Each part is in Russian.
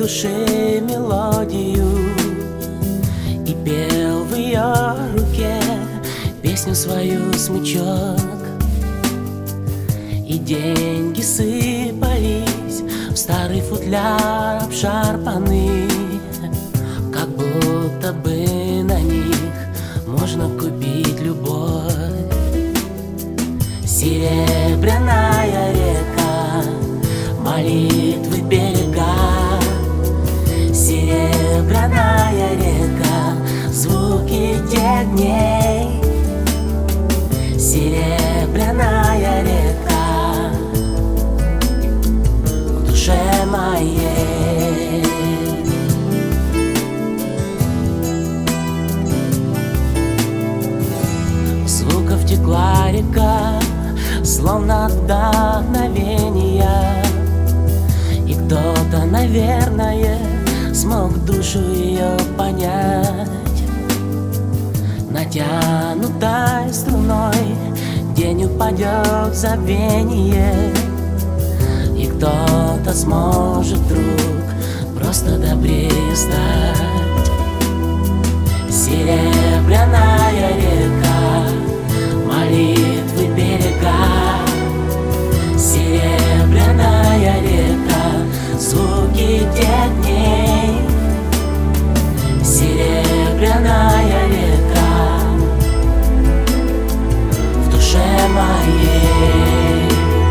душе мелодию и пел в ее руке песню свою смычок. И деньги сыпались в старый футляр обшарпанный, как будто бы на них можно купить любовь. Серебряная река, молитвы берега, серебряная река, звуки тех дней. Серебряная река в душе моей. Звуков текла река, словно вдохновение, и кто-то, наверное, смог душу ее понять. Натянутой струной день упадет в забвение, и кто-то сможет вдруг просто добрее стать. Серебряная река, молитвы берега, серебряная река, звуки тех дней. Серебряная река в душе моей.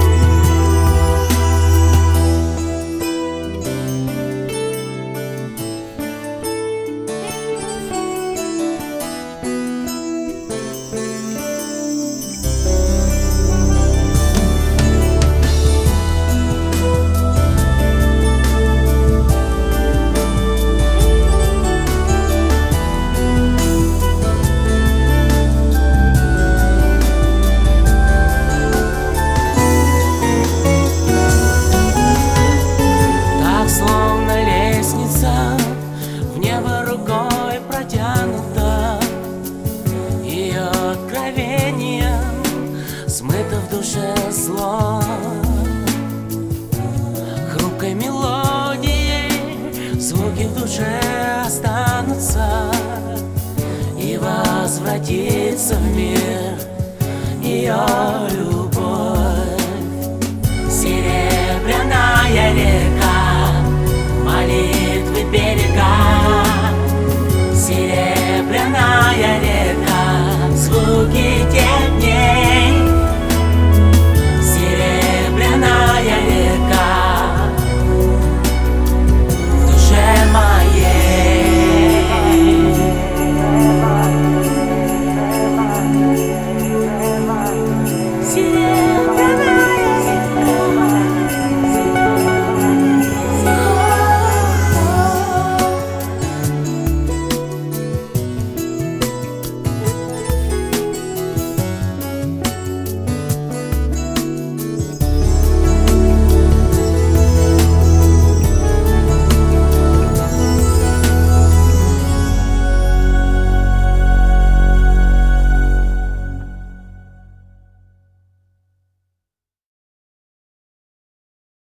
Смыто в душе зло хрупкой мелодией, звуки в душе останутся, и возвратится в мир ее любовь. Серебряная река, молитвы берега, серебряная река,